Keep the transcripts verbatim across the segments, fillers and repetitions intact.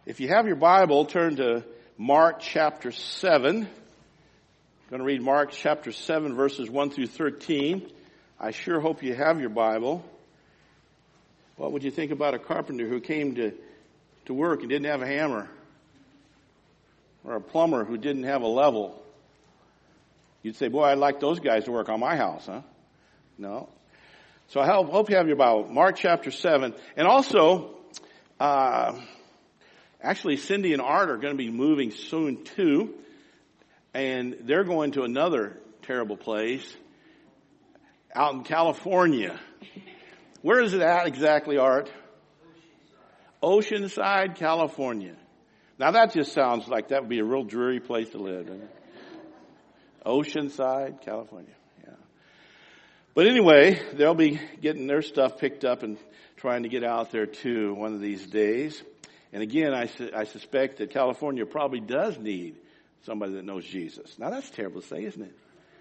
If you have your Bible, turn to Mark chapter seven. I'm going to read Mark chapter seven, verses one through thirteen. I sure hope you have your Bible. What would you think about a carpenter who came to, to work and didn't have a hammer? Or a plumber who didn't have a level? You'd say, boy, I'd like those guys to work on my house, huh? No. So I hope you have your Bible. Mark chapter seven. And also, uh, actually Cindy and Art are going to be moving soon too. And they're going to another terrible place out in California. Where is it at exactly, Art? Oceanside, California. Now that just sounds like that would be a real dreary place to live, doesn't it? Oceanside, California. Yeah. But anyway, they'll be getting their stuff picked up and trying to get out there too one of these days. And again, I, su- I suspect that California probably does need somebody that knows Jesus. Now that's terrible to say, isn't it?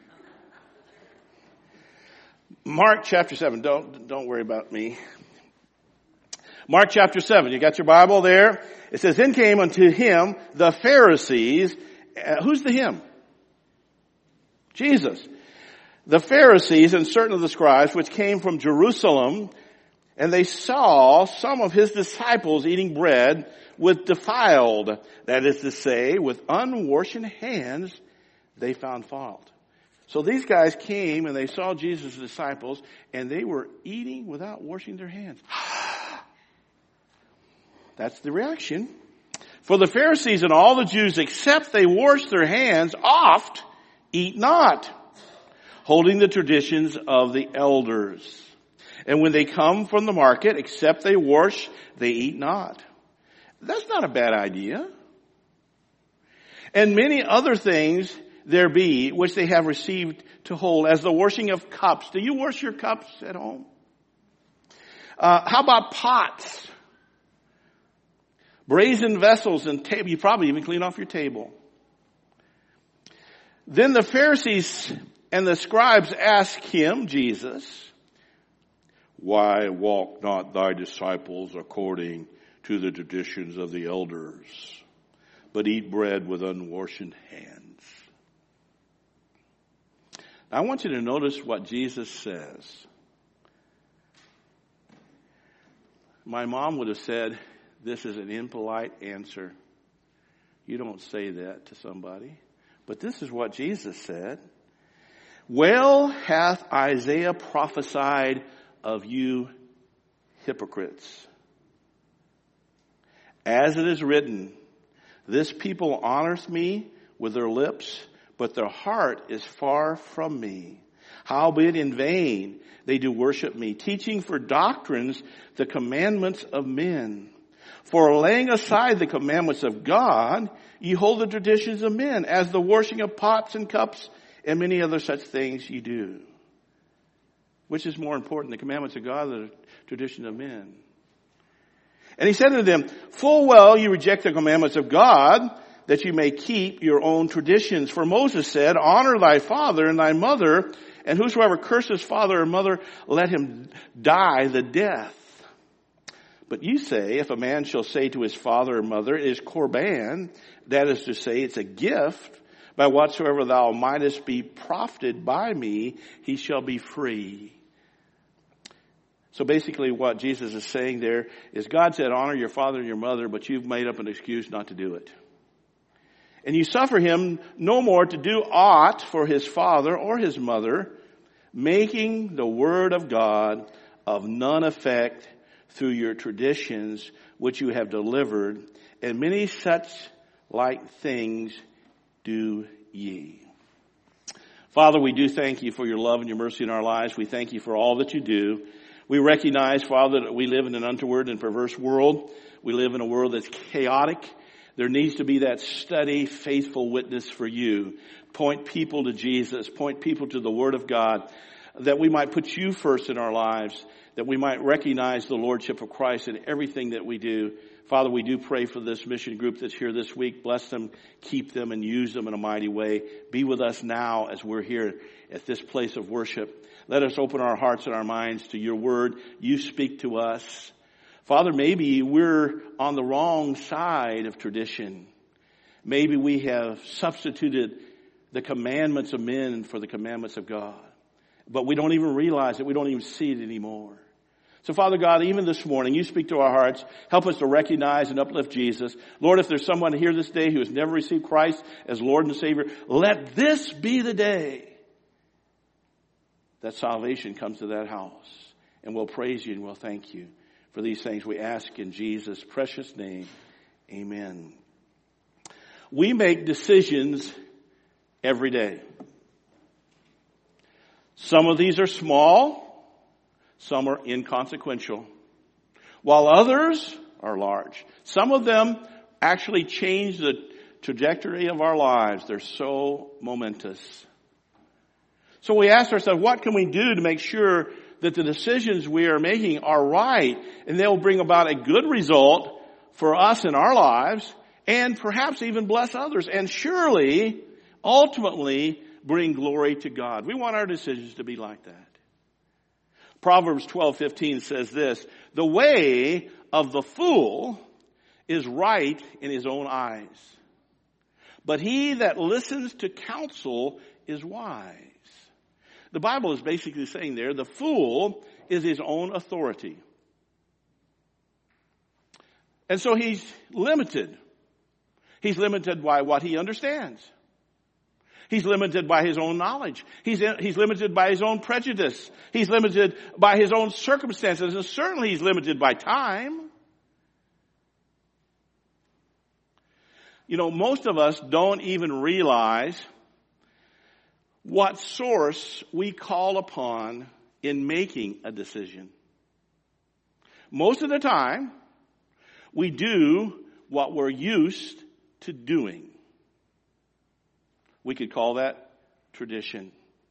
Mark chapter seven. Don't, don't worry about me. Mark chapter seven. You got your Bible there? It says, then came unto him the Pharisees. Uh, who's the him? Jesus. The Pharisees and certain of the scribes which came from Jerusalem, and they saw some of his disciples eating bread with defiled, that is to say, with unwashed hands, they found fault. So these guys came and they saw Jesus' disciples, and they were eating without washing their hands. That's the reaction. For the Pharisees and all the Jews, except they wash their hands oft, eat not, holding the traditions of the elders. And when they come from the market, except they wash, they eat not. That's not a bad idea. And many other things there be, which they have received to hold, as the washing of cups. Do you wash your cups at home? Uh, how about pots? Brazen vessels and table. You probably even clean off your table. Then the Pharisees and the scribes asked him, Jesus, why walk not thy disciples according to the traditions of the elders, but eat bread with unwashed hands? Now, I want you to notice what Jesus says. My mom would have said, this is an impolite answer. You don't say that to somebody. But this is what Jesus said. Well hath Isaiah prophesied of you hypocrites. As it is written, this people honors me with their lips, but their heart is far from me. Howbeit in vain they do worship me, teaching for doctrines the commandments of men. For laying aside the commandments of God, ye hold the traditions of men, as the washing of pots and cups and many other such things ye do. Which is more important, the commandments of God or the tradition of men? And he said to them, full well you reject the commandments of God, that you may keep your own traditions. For Moses said, honor thy father and thy mother, and whosoever curses father or mother, let him die the death. But you say, if a man shall say to his father or mother, it is korban, that is to say, it's a gift, by whatsoever thou mightest be profited by me, he shall be free. So basically what Jesus is saying there is God said, honor your father and your mother, but you've made up an excuse not to do it. And you suffer him no more to do aught for his father or his mother, making the word of God of none effect through your traditions which you have delivered, and many such like things do ye. Father, we do thank you for your love and your mercy in our lives. We thank you for all that you do. We recognize, Father, that we live in an untoward and perverse world. We live in a world that's chaotic. There needs to be that steady, faithful witness for you. Point people to Jesus. Point people to the Word of God, that we might put you first in our lives, that we might recognize the Lordship of Christ in everything that we do. Father, we do pray for this mission group that's here this week. Bless them, keep them, and use them in a mighty way. Be with us now as we're here at this place of worship. Let us open our hearts and our minds to your word. You speak to us. Father, maybe we're on the wrong side of tradition. Maybe we have substituted the commandments of men for the commandments of God. But we don't even realize it. We don't even see it anymore. So Father God, even this morning, you speak to our hearts. Help us to recognize and uplift Jesus. Lord, if there's someone here this day who has never received Christ as Lord and Savior, let this be the day that salvation comes to that house. And we'll praise you and we'll thank you for these things. We ask in Jesus' precious name. Amen. We make decisions every day. Some of these are small. Some are inconsequential, while others are large. Some of them actually change the trajectory of our lives. They're so momentous. So we ask ourselves, what can we do to make sure that the decisions we are making are right and they'll bring about a good result for us in our lives and perhaps even bless others and surely, ultimately, bring glory to God. We want our decisions to be like that. Proverbs twelve fifteen says this, the way of the fool is right in his own eyes, but he that listens to counsel is wise. The Bible is basically saying there, the fool is his own authority. And so he's limited. He's limited by what he understands. He's limited by his own knowledge. He's, he's limited by his own prejudice. He's limited by his own circumstances. And certainly he's limited by time. You know, most of us don't even realize what source we call upon in making a decision. Most of the time, we do what we're used to doing. We could call that tradition.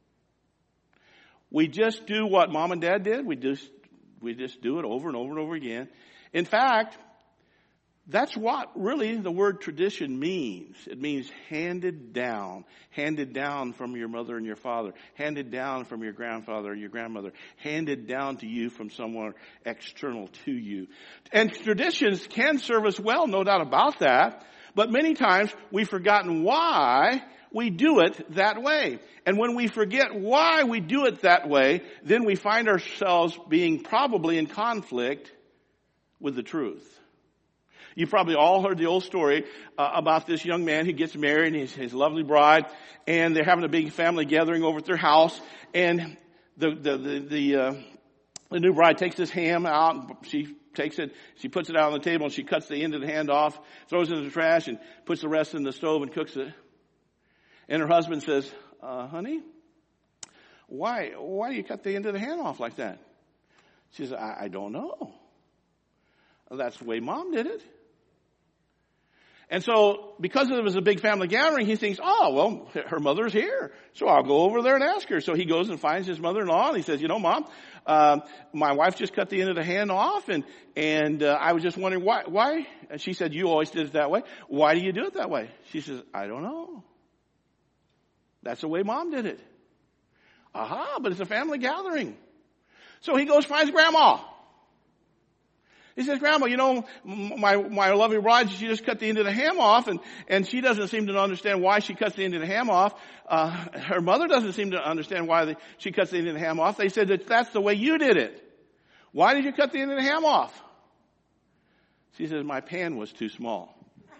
We just do what mom and dad did. We just, we just do it over and over and over again. In fact, that's what really the word tradition means. It means handed down. Handed down from your mother and your father. Handed down from your grandfather or your grandmother. Handed down to you from someone external to you. And traditions can serve us well, no doubt about that. But many times we've forgotten why we do it that way. And when we forget why we do it that way, then we find ourselves being probably in conflict with the truth. You probably all heard the old story uh, about this young man who gets married and his, his lovely bride, and they're having a big family gathering over at their house, and the the the, the, uh, the new bride takes this ham out, she takes it, she puts it out on the table, and she cuts the end of the hand off, throws it in the trash, and puts the rest in the stove and cooks it. And her husband says, uh, honey, why, why do you cut the end of the hand off like that? She says, I, I don't know. Well, that's the way mom did it. And so, because it was a big family gathering, he thinks, oh, well, her mother's here. So I'll go over there and ask her. So he goes and finds his mother-in-law and he says, you know, Mom, uh, my wife just cut the end of the hand off and, and, uh, I was just wondering why, why? And she said, you always did it that way. Why do you do it that way? She says, I don't know. That's the way Mom did it. Aha, but it's a family gathering. So he goes finds Grandma. He says, Grandma, you know, my, my lovely bride, she just cut the end of the ham off and, and she doesn't seem to understand why she cuts the end of the ham off. Uh, her mother doesn't seem to understand why the, she cuts the end of the ham off. They said that that's the way you did it. Why did you cut the end of the ham off? She says, my pan was too small.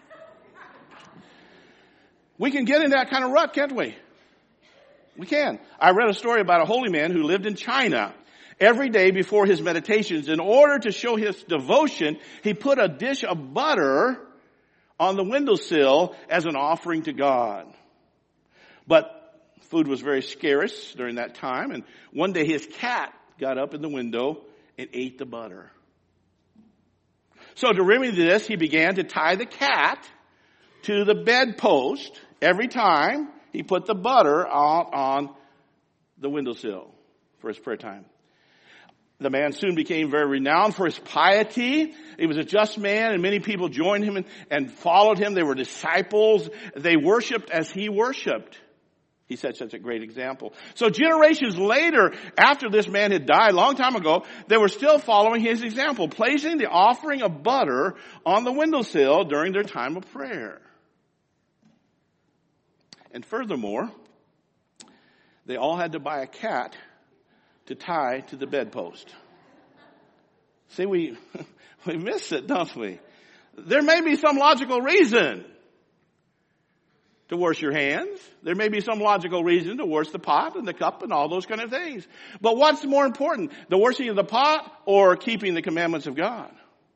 We can get in that kind of rut, can't we? We can. I read a story about a holy man who lived in China. Every day before his meditations, in order to show his devotion, he put a dish of butter on the windowsill as an offering to God. But food was very scarce during that time, and one day his cat got up in the window and ate the butter. So to remedy this, he began to tie the cat to the bedpost every time he put the butter out on the windowsill for his prayer time. The man soon became very renowned for his piety. He was a just man, and many people joined him and, and followed him. They were disciples. They worshiped as he worshiped. He set such a great example. So generations later, after this man had died a long time ago, they were still following his example, placing the offering of butter on the windowsill during their time of prayer. And furthermore, they all had to buy a cat to tie to the bedpost. See, we, we miss it, don't we? There may be some logical reason to wash your hands. There may be some logical reason to wash the pot and the cup and all those kind of things. But what's more important, the washing of the pot or keeping the commandments of God?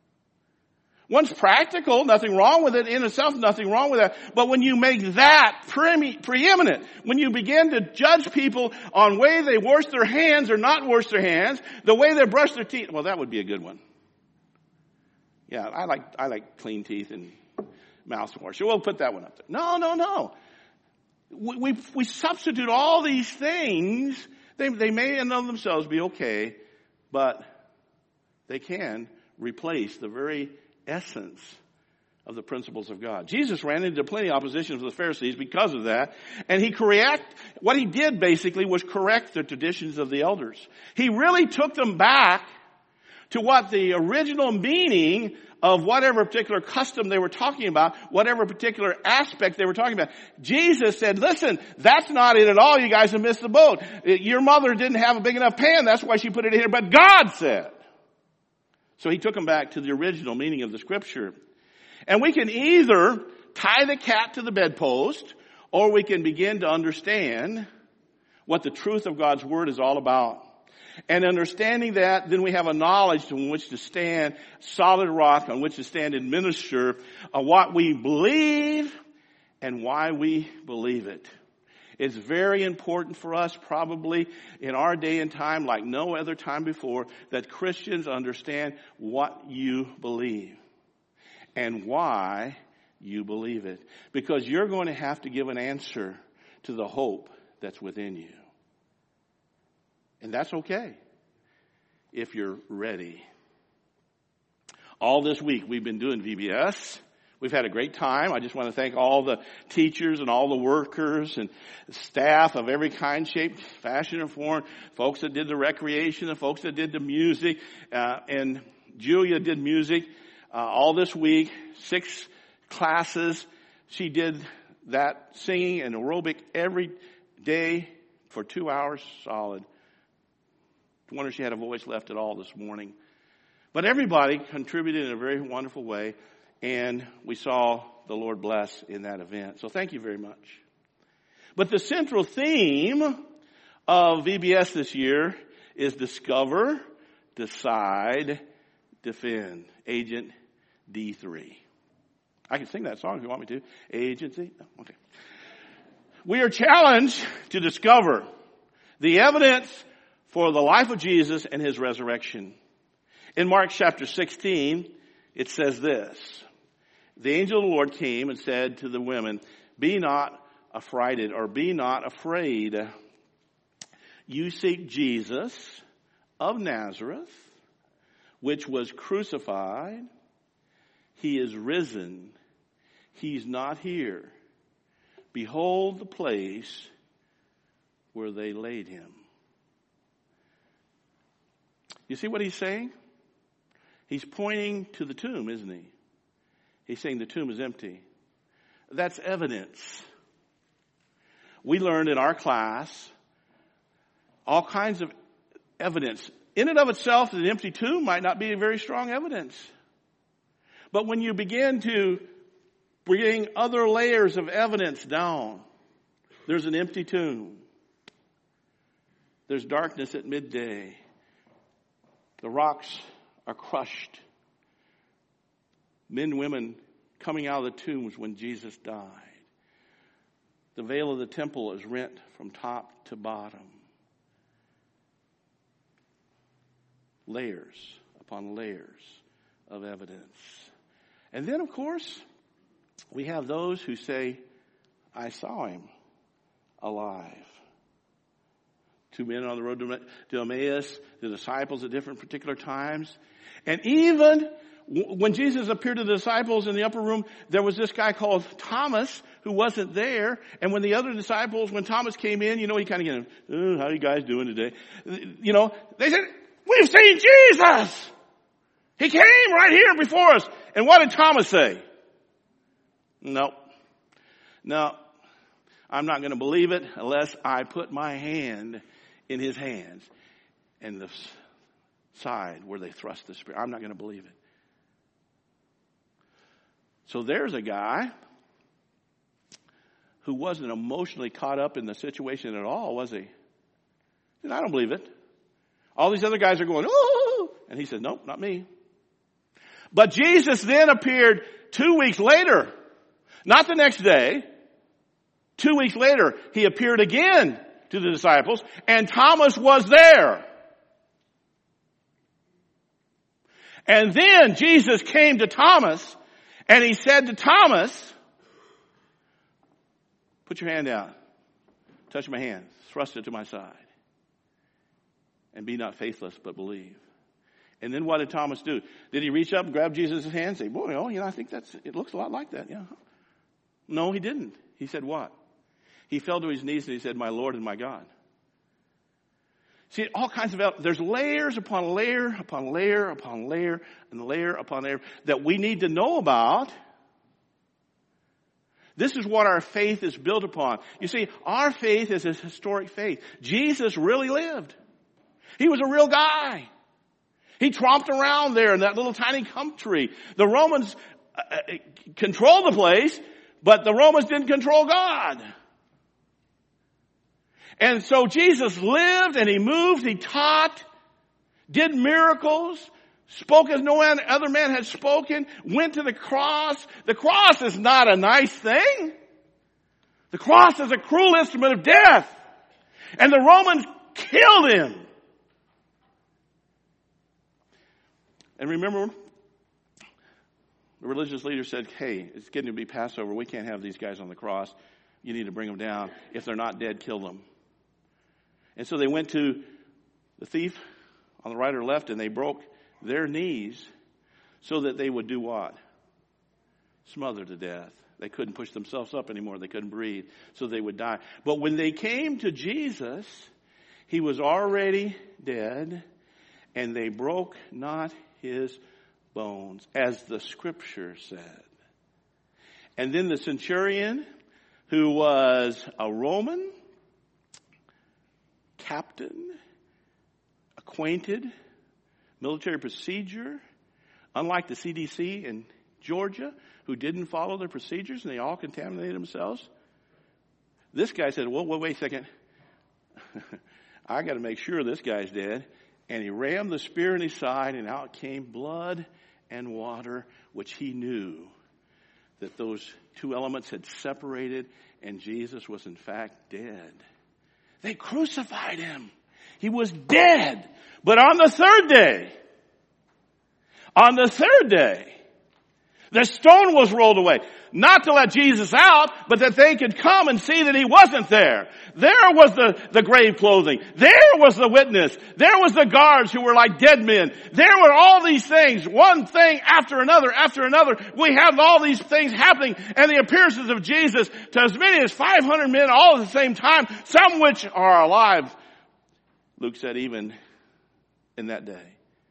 One's practical, nothing wrong with it. In itself, nothing wrong with that. But when you make that pre- preeminent, when you begin to judge people on the way they wash their hands or not wash their hands, the way they brush their teeth, well, that would be a good one. Yeah, I like I like clean teeth and mouthwash. So we'll put that one up there. No, no, no. We, we, we substitute all these things. They, they may in and of themselves be okay, but they can replace the very essence of the principles of God. Jesus ran into plenty of opposition from the Pharisees because of that. And he correct, what he did basically was correct the traditions of the elders. He really took them back to what the original meaning of whatever particular custom they were talking about, whatever particular aspect they were talking about. Jesus said, listen, that's not it at all. You guys have missed the boat. Your mother didn't have a big enough pan. That's why she put it in here. But God said. So he took them back to the original meaning of the scripture. And we can either tie the cat to the bedpost, or we can begin to understand what the truth of God's word is all about. And understanding that, then we have a knowledge on which to stand, solid rock on which to stand and minister of what we believe and why we believe it. It's very important for us, probably in our day and time, like no other time before, that Christians understand what you believe and why you believe it. Because you're going to have to give an answer to the hope that's within you. And that's okay if you're ready. All this week we've been doing V B S. We've had a great time. I just want to thank all the teachers and all the workers and staff of every kind, shape, fashion, or form. Folks that did the recreation, the folks that did the music. Uh, and Julia did music uh, all this week. Six classes. She did that singing and aerobic every day for two hours solid. I wonder if she had a voice left at all this morning. But everybody contributed in a very wonderful way, and we saw the Lord bless in that event. So thank you very much. But the central theme of V B S this year is discover, decide, defend. Agent D three. I can sing that song if you want me to. Agency. Oh, okay. We are challenged to discover the evidence for the life of Jesus and his resurrection. In Mark chapter sixteen, it says this. The angel of the Lord came and said to the women, be not affrighted or be not afraid. You seek Jesus of Nazareth, which was crucified. He is risen. He's not here. Behold the place where they laid him. You see what he's saying? He's pointing to the tomb, isn't he? He's saying the tomb is empty. That's evidence. We learned in our class all kinds of evidence. In and of itself, an empty tomb might not be a very strong evidence. But when you begin to bring other layers of evidence down, there's an empty tomb. There's darkness at midday. The rocks are crushed. Men and women coming out of the tombs when Jesus died. The veil of the temple is rent from top to bottom. Layers upon layers of evidence. And then, of course, we have those who say, I saw him alive. Two men on the road to Emmaus, the disciples at different particular times. And even when Jesus appeared to the disciples in the upper room, there was this guy called Thomas who wasn't there. And when the other disciples, when Thomas came in, you know, he kind of, oh, how are you guys doing today? You know, they said, we've seen Jesus. He came right here before us. And what did Thomas say? No. No, I'm not going to believe it unless I put my hand in his hands and the side where they thrust the spear. I'm not going to believe it. So there's a guy who wasn't emotionally caught up in the situation at all, was he? And I don't believe it. All these other guys are going, oh, and he said, nope, not me. But Jesus then appeared two weeks later, not the next day. Two weeks later, he appeared again to the disciples, and Thomas was there. And then Jesus came to Thomas, and he said to Thomas, put your hand out, touch my hand, thrust it to my side, and be not faithless, but believe. And then what did Thomas do? Did he reach up and grab Jesus' hand and say, boy, oh, you know, I think that's, it looks a lot like that. Yeah. No, he didn't. He said what? He fell to his knees and he said, my Lord and my God. See, all kinds of, there's layers upon layer upon layer upon layer and layer upon layer that we need to know about. This is what our faith is built upon. You see, our faith is a historic faith. Jesus really lived. He was a real guy. He tromped around there in that little tiny country. The Romans uh, controlled the place, but the Romans didn't control God. And so Jesus lived and he moved, he taught, did miracles, spoke as no other man had spoken, went to the cross. The cross is not a nice thing. The cross is a cruel instrument of death. And the Romans killed him. And remember, the religious leader said, hey, it's getting to be Passover. We can't have these guys on the cross. You need to bring them down. If they're not dead, kill them. And so they went to the thief on the right or left, and they broke their knees so that they would do what? Smother to death. They couldn't push themselves up anymore. They couldn't breathe, so they would die. But when they came to Jesus, he was already dead, and they broke not his bones, as the scripture said. And then the centurion, who was a Roman captain, acquainted, military procedure, unlike the C D C in Georgia, who didn't follow their procedures and they all contaminated themselves. This guy said, well, wait, wait a second. I got to make sure this guy's dead. And he rammed the spear in his side, and out came blood and water, which he knew that those two elements had separated, and Jesus was in fact dead. They crucified him. He was dead. But on the third day, on the third day, the stone was rolled away. Not to let Jesus out, but that they could come and see that he wasn't there. There was the, the grave clothing. There was the witness. There was the guards who were like dead men. There were all these things, one thing after another, after another. We have all these things happening, and the appearances of Jesus to as many as five hundred men all at the same time, some which are alive. Luke said even in that day.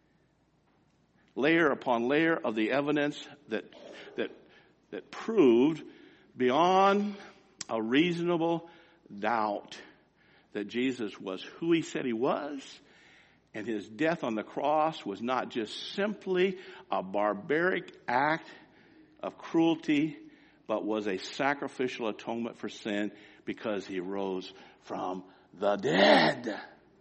Layer upon layer of the evidence that that that proved beyond a reasonable doubt that Jesus was who he said he was, and his death on the cross was not just simply a barbaric act of cruelty, but was a sacrificial atonement for sin because he rose from the dead.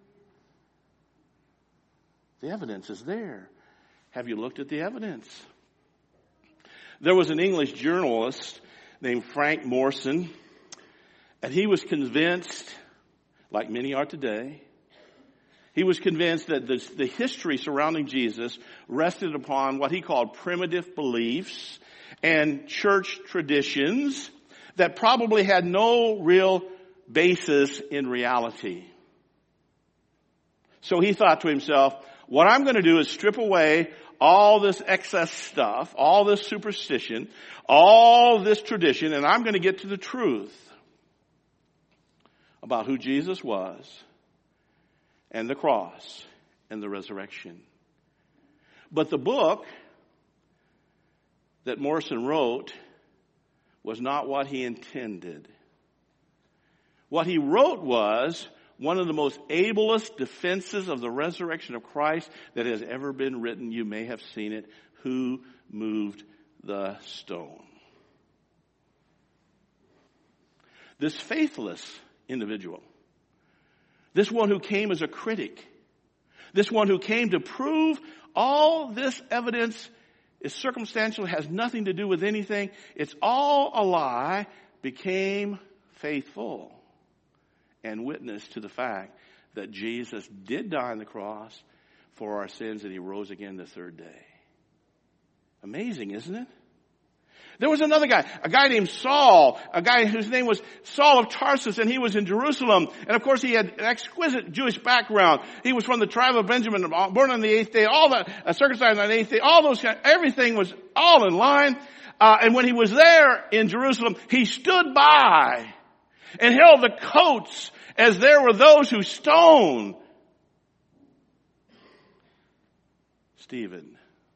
The evidence is there. Have you looked at the evidence? There was an English journalist named Frank Morson, and he was convinced, like many are today, he was convinced that this, the history surrounding Jesus rested upon what he called primitive beliefs and church traditions that probably had no real basis in reality. So he thought to himself, what I'm going to do is strip away all this excess stuff, all this superstition, all this tradition, and I'm going to get to the truth about who Jesus was and the cross and the resurrection. But the book that Morrison wrote was not what he intended. What he wrote was one of the most ablest defenses of the resurrection of Christ that has ever been written. You may have seen it. Who moved the stone? This faithless individual, this one who came as a critic, this one who came to prove all this evidence is circumstantial, has nothing to do with anything, it's all a lie, became faithful and witness to the fact that Jesus did die on the cross for our sins and he rose again the third day. Amazing, isn't it? There was another guy, a guy named Saul, a guy whose name was Saul of Tarsus, and he was in Jerusalem. And of course he had an exquisite Jewish background. He was from the tribe of Benjamin, born on the eighth day, all that, uh, circumcised on the eighth day, all those kind, everything was all in line. Uh, and when he was there in Jerusalem, he stood by and held the coats as there were those who stoned Stephen.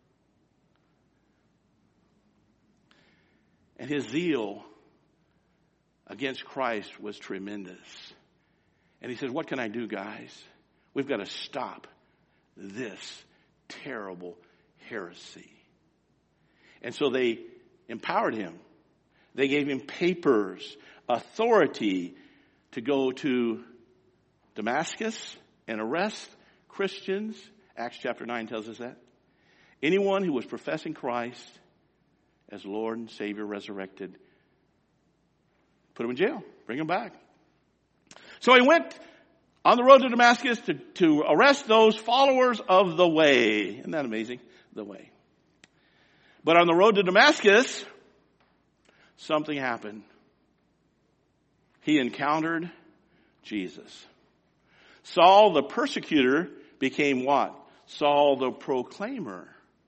And his zeal against Christ was tremendous. And he says, what can I do, guys? We've got to stop this terrible heresy. And so they empowered him. They gave him papers, authority to go to Damascus and arrest Christians. Acts chapter nine tells us that. Anyone who was professing Christ as Lord and Savior resurrected, put him in jail, bring him back. So he went on the road to Damascus to, to arrest those followers of the way. Isn't that amazing? The way. But on the road to Damascus, something happened. He encountered Jesus. Saul the persecutor became what? Saul the proclaimer.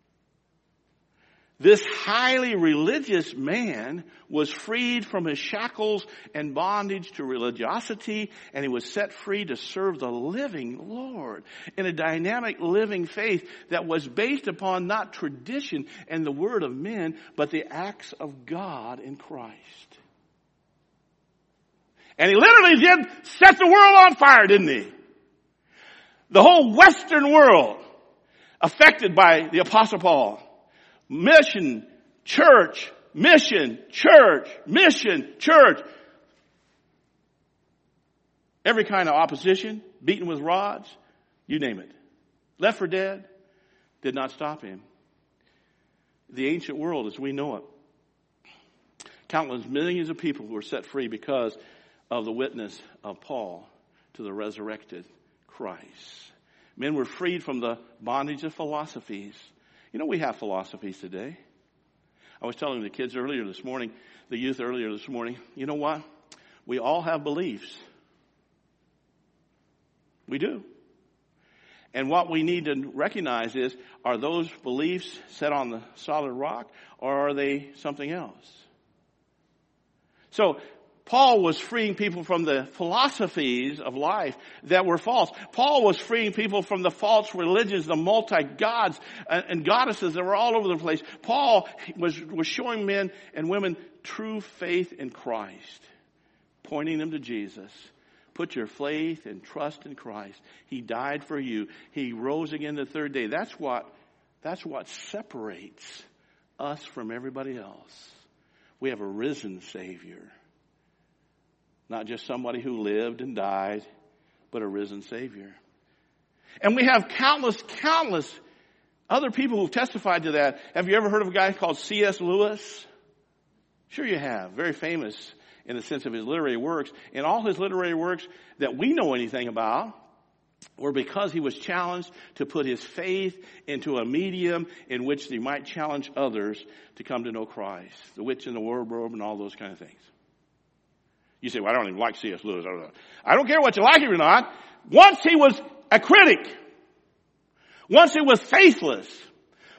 This highly religious man was freed from his shackles and bondage to religiosity, and he was set free to serve the living Lord in a dynamic living faith that was based upon not tradition and the word of men, but the acts of God in Christ. And he literally did set the world on fire, didn't he? The whole Western world affected by the Apostle Paul. Mission, church, mission, church, mission, church. Every kind of opposition, beaten with rods, you name it. Left for dead, did not stop him. The ancient world as we know it. Countless millions of people were set free because of the witness of Paul to the resurrected Christ. Men were freed from the bondage of philosophies. You know, we have philosophies today. I was telling the kids earlier this morning, the youth earlier this morning, you know what? We all have beliefs. We do. And what we need to recognize is, are those beliefs set on the solid rock, or are they something else? So, Paul was freeing people from the philosophies of life that were false. Paul was freeing people from the false religions, the multi-gods and goddesses that were all over the place. Paul was, was showing men and women true faith in Christ, pointing them to Jesus. Put your faith and trust in Christ. He died for you. He rose again the third day. That's what, that's what separates us from everybody else. We have a risen Savior. Not just somebody who lived and died, but a risen Savior. And we have countless, countless other people who've testified to that. Have you ever heard of a guy called C S Lewis? Sure you have. Very famous in the sense of his literary works. And all his literary works that we know anything about were because he was challenged to put his faith into a medium in which he might challenge others to come to know Christ. The Witch in the Wardrobe and all those kind of things. You say, well, I don't even like C S Lewis. I don't know. I don't care what you like him or not. Once he was a critic. Once he was faithless.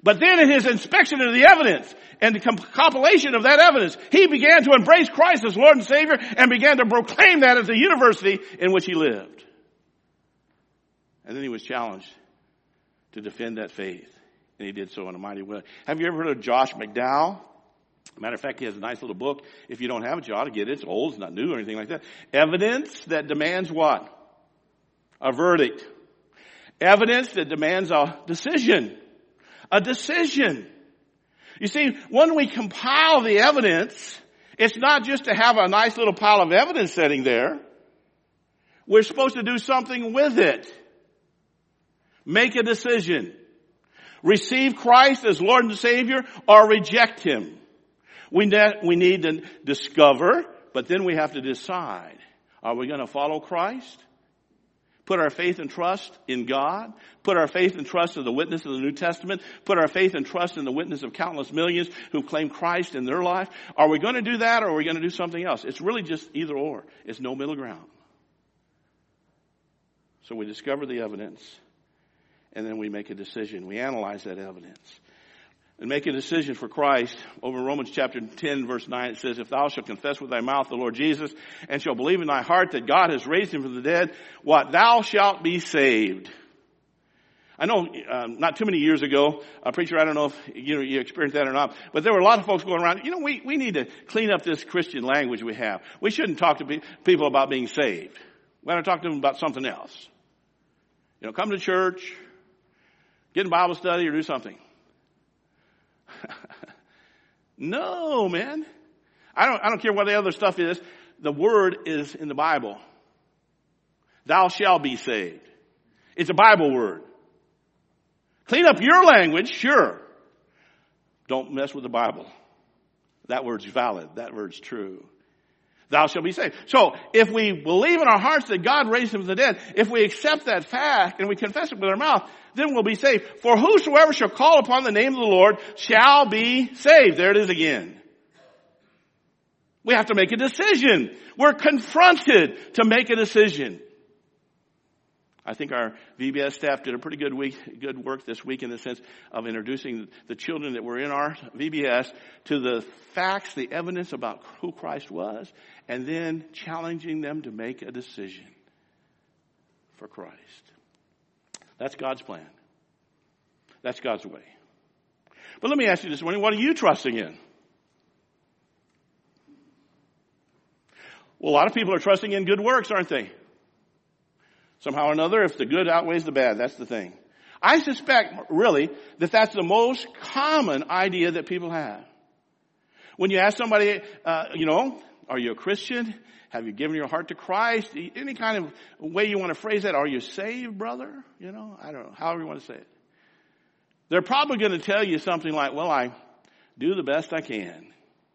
But then in his inspection of the evidence and the compilation of that evidence, he began to embrace Christ as Lord and Savior and began to proclaim that as the university in which he lived. And then he was challenged to defend that faith. And he did so in a mighty way. Have you ever heard of Josh McDowell? Matter of fact, he has a nice little book. If you don't have it, you ought to get it. It's old, it's not new or anything like that. Evidence that demands what? A verdict. Evidence that demands a decision. A decision. You see, when we compile the evidence, it's not just to have a nice little pile of evidence sitting there. We're supposed to do something with it. Make a decision. Receive Christ as Lord and Savior or reject Him. We ne- we need to discover, but then we have to decide. Are we going to follow Christ? Put our faith and trust in God. Put our faith and trust in the witness of the New Testament. Put our faith and trust in the witness of countless millions who claim Christ in their life. Are we going to do that or are we going to do something else? It's really just either or. It's no middle ground. So we discover the evidence and then we make a decision. We analyze that evidence. And make a decision for Christ. Over in Romans chapter ten, verse nine, it says, if thou shalt confess with thy mouth the Lord Jesus, and shalt believe in thy heart that God has raised him from the dead, what? Thou shalt be saved. I know, um, not too many years ago, a preacher, I don't know if you know, you experienced that or not, but there were a lot of folks going around, you know, we, we need to clean up this Christian language we have. We shouldn't talk to pe- people about being saved. We ought to talk to them about something else. You know, come to church, get in Bible study, or do something. No, man. I don't, I don't care what the other stuff is. The word is in the Bible. Thou shalt be saved. It's a Bible word. Clean up your language, sure. Don't mess with the Bible. That word's valid. That word's true. Thou shalt be saved. So, if we believe in our hearts that God raised him from the dead, if we accept that fact and we confess it with our mouth, then we'll be saved. For whosoever shall call upon the name of the Lord shall be saved. There it is again. We have to make a decision. We're confronted to make a decision. I think our V B S staff did a pretty good week, good work this week in the sense of introducing the children that were in our V B S to the facts, the evidence about who Christ was, and then challenging them to make a decision for Christ. That's God's plan. That's God's way. But let me ask you this morning, what are you trusting in? Well, a lot of people are trusting in good works, aren't they? Somehow or another, if the good outweighs the bad, that's the thing. I suspect, really, that that's the most common idea that people have. When you ask somebody, uh, you know, are you a Christian? Have you given your heart to Christ? Any kind of way you want to phrase that. Are you saved, brother? You know, I don't know. However you want to say it. They're probably going to tell you something like, well, I do the best I can.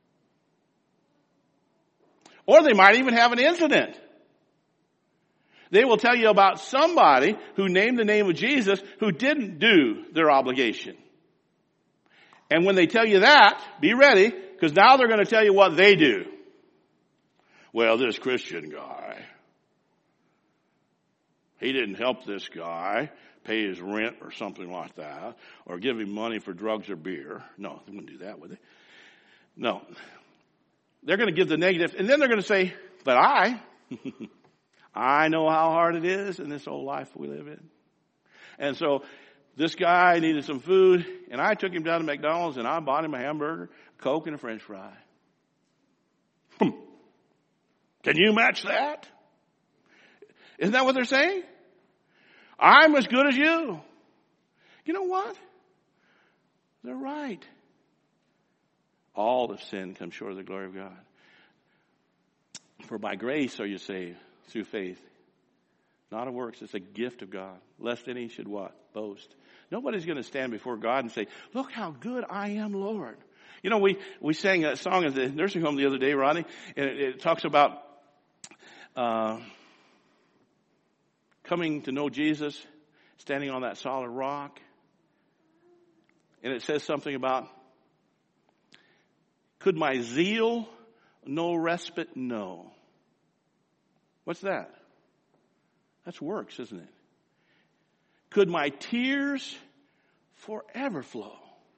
Or they might even have an incident. They will tell you about somebody who named the name of Jesus who didn't do their obligation. And when they tell you that, be ready, because now they're going to tell you what they do. Well, this Christian guy, he didn't help this guy pay his rent or something like that, or give him money for drugs or beer. No, they wouldn't do that, would they? No. They're going to give the negative, and then they're going to say, but I... I know how hard it is in this old life we live in. And so this guy needed some food, and I took him down to McDonald's, and I bought him a hamburger, Coke, and a French fry. Hmm. Can you match that? Isn't that what they're saying? I'm as good as you. You know what? They're right. All have sinned, come short of the glory of God. For by grace are you saved. Through faith. Not of works. It's a gift of God. Lest any should what? Boast. Nobody's going to stand before God and say, look how good I am, Lord. You know, we, we sang a song at the nursing home the other day, Ronnie, and it, it talks about uh, coming to know Jesus, standing on that solid rock. And it says something about, could my zeal no respite know? What's that? That's works, isn't it? Could my tears forever flow?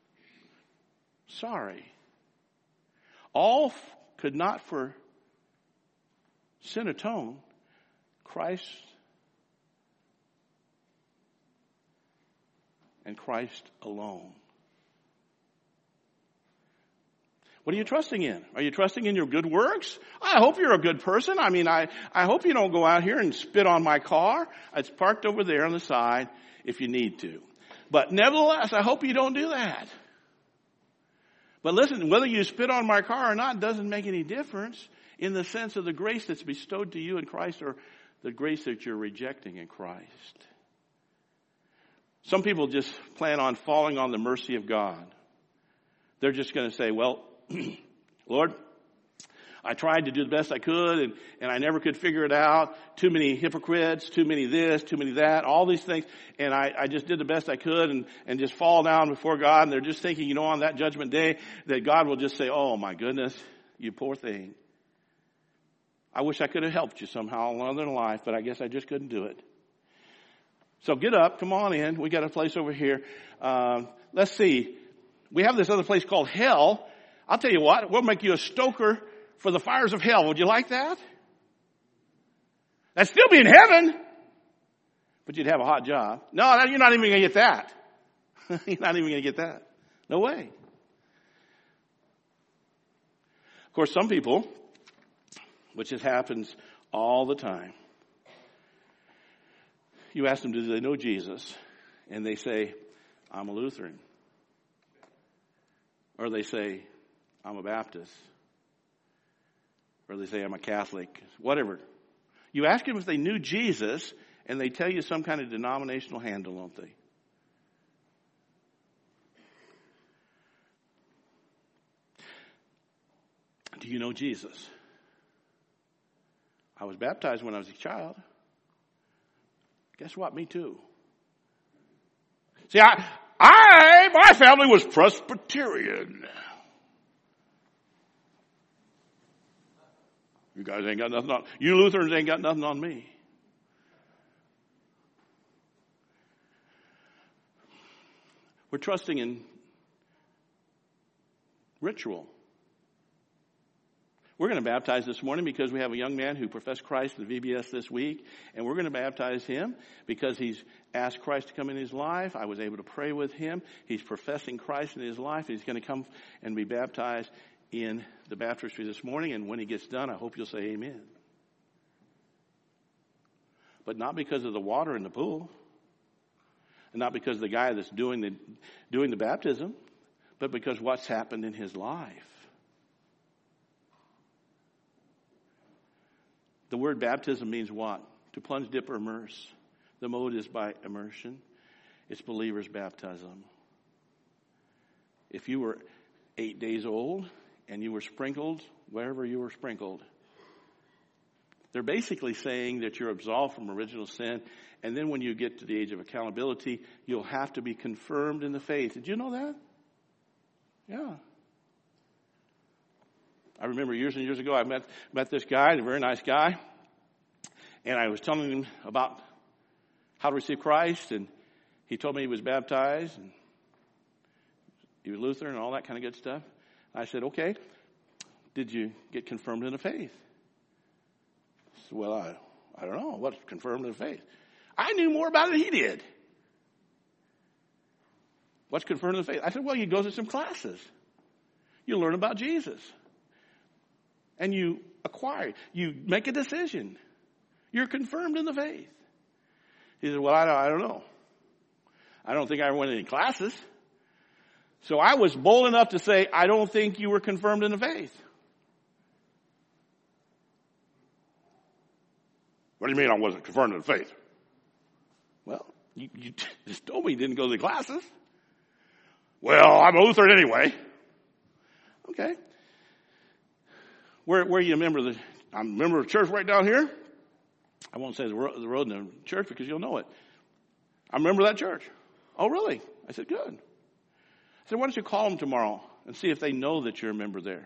sorry. All f- could not for sin atone. Christ and Christ alone. What are you trusting in? Are you trusting in your good works? I hope you're a good person. I mean, I, I hope you don't go out here and spit on my car. It's parked over there on the side if you need to. But nevertheless, I hope you don't do that. But listen, whether you spit on my car or not doesn't make any difference in the sense of the grace that's bestowed to you in Christ or the grace that you're rejecting in Christ. Some people just plan on falling on the mercy of God. They're just going to say, well, Lord, I tried to do the best I could, and, and I never could figure it out. Too many hypocrites, too many this, too many that, all these things. And I, I just did the best I could and, and just fall down before God. And they're just thinking, you know, on that judgment day, that God will just say, oh, my goodness, you poor thing. I wish I could have helped you somehow along in life, but I guess I just couldn't do it. So get up, come on in. We got a place over here. Um, let's see. We have this other place called hell. I'll tell you what, we'll make you a stoker for the fires of hell. Would you like that? That'd still be in heaven, but you'd have a hot job. No, you're not even going to get that. You're not even going to get that. No way. Of course, some people, which just happens all the time, you ask them, do they know Jesus? And they say, I'm a Lutheran. Or they say, I'm a Baptist. Or they say, I'm a Catholic. Whatever. You ask them if they knew Jesus, and they tell you some kind of denominational handle, don't they? Do you know Jesus? I was baptized when I was a child. Guess what? Me too. See, I, I, my family was Presbyterian. You guys ain't got nothing on, you Lutherans ain't got nothing on me. We're trusting in ritual. We're going to baptize this morning because we have a young man who professed Christ in the V B S this week, and we're going to baptize him because he's asked Christ to come in his life. I was able to pray with him. He's professing Christ in his life. He's going to come and be baptized in the baptistry this morning, and when he gets done, I hope you'll say amen. But not because of the water in the pool, and not because of the guy that's doing the doing the baptism, but because what's happened in his life. The word baptism means what? To plunge, dip, or immerse. The mode is by immersion. It's believer's baptism. If you were eight days old and you were sprinkled wherever you were sprinkled, they're basically saying that you're absolved from original sin, and then when you get to the age of accountability, you'll have to be confirmed in the faith. Did you know that? Yeah. I remember years and years ago, I met met this guy, a very nice guy, and I was telling him about how to receive Christ, and he told me he was baptized, and he was Lutheran, and all that kind of good stuff. I said, okay, did you get confirmed in the faith? He said, well, I, I don't know. What's confirmed in the faith? I knew more about it than he did. What's confirmed in the faith? I said, well, you go to some classes. You learn about Jesus. And you acquire, you make a decision. You're confirmed in the faith. He said, well, I don't, I don't know. I don't think I ever went to any classes. So I was bold enough to say, I don't think you were confirmed in the faith. What do you mean I wasn't confirmed in the faith? Well, you, you just told me you didn't go to the classes. Well, I'm a Lutheran anyway. Okay. Where, where are you a member of the, I'm a member of the church right down here. I won't say the road, the road in the church because you'll know it. I'm a member of that church. Oh, really? I said, good. I said, why don't you call them tomorrow and see if they know that you're a member there?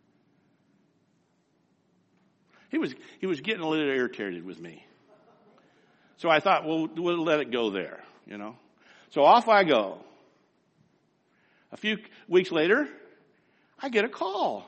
He was, he was getting a little irritated with me. So I thought, well, we'll let it go there, you know. So off I go. A few weeks later, I get a call.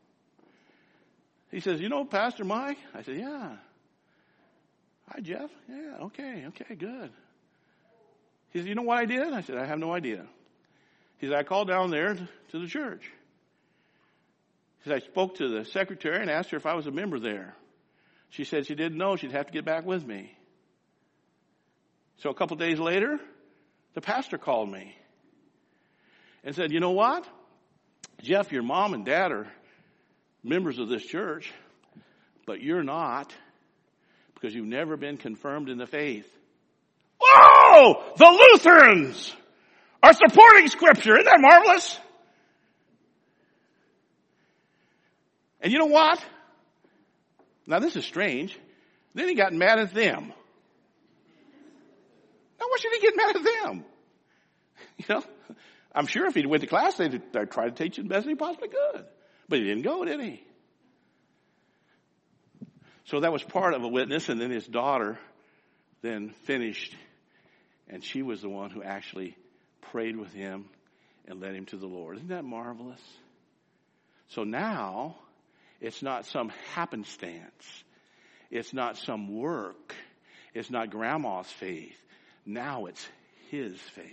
He says, you know Pastor Mike? I said, yeah. Hi, Jeff. Yeah, okay, okay, good. He said, you know what I did? I said, I have no idea. He said, I called down there to the church. He said, I spoke to the secretary and asked her if I was a member there. She said she didn't know. She'd have to get back with me. So a couple days later, the pastor called me and said, you know what? Jeff, your mom and dad are members of this church, but you're not because you've never been confirmed in the faith. Oh, the Lutherans are supporting Scripture. Isn't that marvelous? And you know what? Now this is strange. Then he got mad at them. Now why should he get mad at them? You know, I'm sure if he went to class, they'd, they'd try to teach him the best he possibly could. But he didn't go, did he? So that was part of a witness, and then his daughter then finished, and she was the one who actually prayed with him and led him to the Lord. Isn't that marvelous? So now, it's not some happenstance. It's not some work. It's not grandma's faith. Now it's his faith.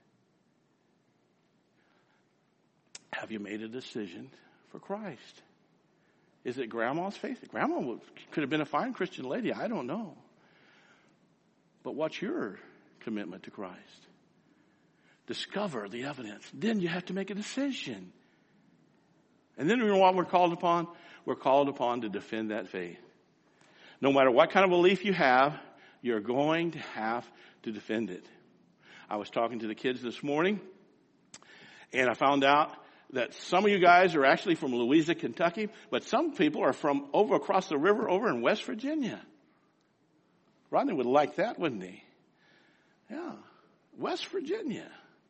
Have you made a decision for Christ? Is it grandma's faith? Grandma would, could have been a fine Christian lady. I don't know. But what's your commitment to Christ? Discover the evidence. Then you have to make a decision. And then you know what we're called upon? We're called upon to defend that faith. No matter what kind of belief you have, you're going to have to defend it. I was talking to the kids this morning, and I found out that some of you guys are actually from Louisa, Kentucky, but some people are from over across the river over in West Virginia. Rodney would like that, wouldn't he? Yeah, West Virginia.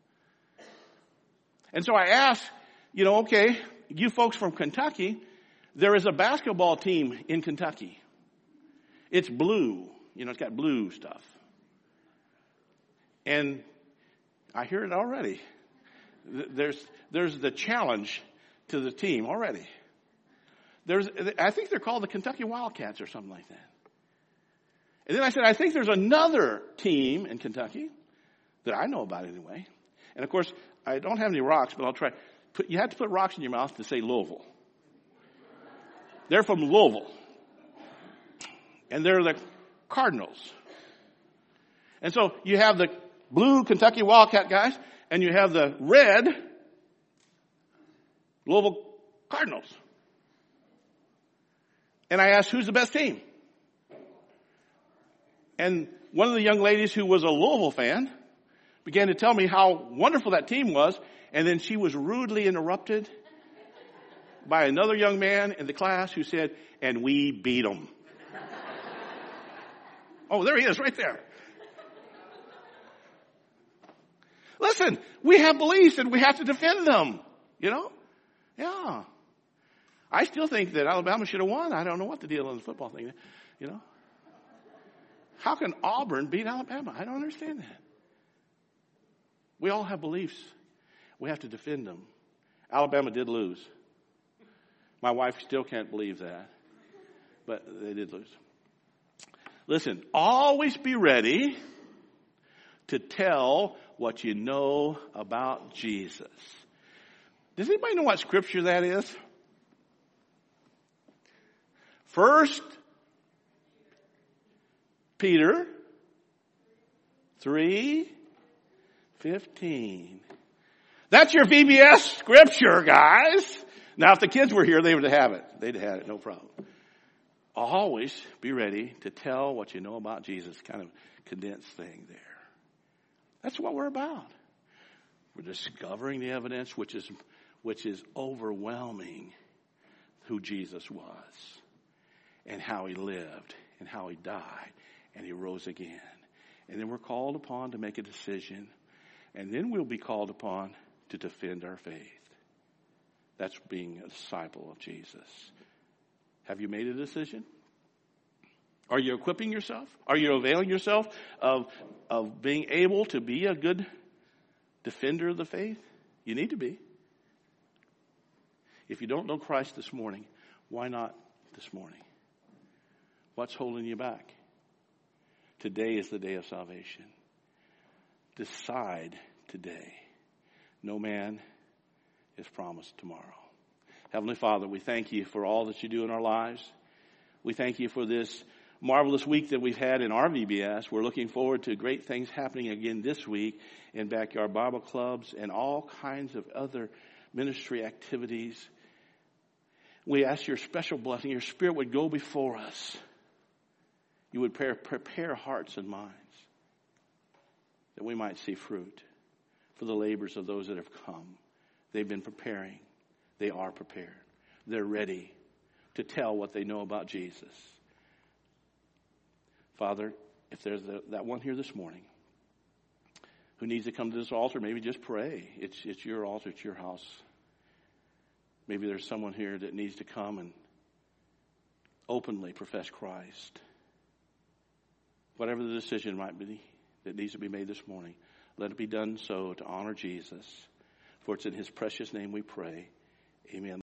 And so I asked, you know, okay, you folks from Kentucky, there is a basketball team in Kentucky. It's blue. You know, it's got blue stuff. And I hear it already. There's there's the challenge to the team already. There's I think they're called the Kentucky Wildcats or something like that. And then I said, I think there's another team in Kentucky that I know about anyway. And of course, I don't have any rocks, but I'll try. Put, you have to put rocks in your mouth to say Louisville. They're from Louisville. And they're the Cardinals. And so you have the blue Kentucky Wildcat guys, and you have the red Louisville Cardinals. And I asked, who's the best team? And one of the young ladies who was a Louisville fan began to tell me how wonderful that team was, and then she was rudely interrupted by another young man in the class who said, and we beat them. Oh, there he is, right there. Listen, we have beliefs and we have to defend them, you know? Yeah. I still think that Alabama should have won. I don't know what the deal is on the football thing, you know? How can Auburn beat Alabama? I don't understand that. We all have beliefs. We have to defend them. Alabama did lose. My wife still can't believe that. But they did lose. Listen, always be ready to tell what you know about Jesus. Does anybody know what scripture that is? First Peter three fifteen. That's your V B S scripture, guys. Now, if the kids were here, they would have it. They'd have it, no problem. Always be ready to tell what you know about Jesus. Kind of condensed thing there. That's what we're about. We're discovering the evidence, which is which is overwhelming who Jesus was and how he lived and how he died and he rose again. And then we're called upon to make a decision, and then we'll be called upon to defend our faith. That's being a disciple of Jesus. Have you made a decision? Are you equipping yourself? Are you availing yourself of, of being able to be a good defender of the faith? You need to be. If you don't know Christ this morning, why not this morning? What's holding you back? Today is the day of salvation. Decide today. No man is promised tomorrow. Heavenly Father, we thank you for all that you do in our lives. We thank you for this marvelous week that we've had in our V B S. We're looking forward to great things happening again this week in Backyard Bible Clubs and all kinds of other ministry activities. We ask your special blessing. Your Spirit would go before us. You would prepare, prepare hearts and minds that we might see fruit for the labors of those that have come. They've been preparing. They are prepared. They're ready to tell what they know about Jesus. Father, if there's the, that one here this morning who needs to come to this altar, maybe just pray. It's, it's your altar. It's your house. Maybe there's someone here that needs to come and openly profess Christ. Whatever the decision might be that needs to be made this morning, let it be done so to honor Jesus. For it's in his precious name we pray. Amen.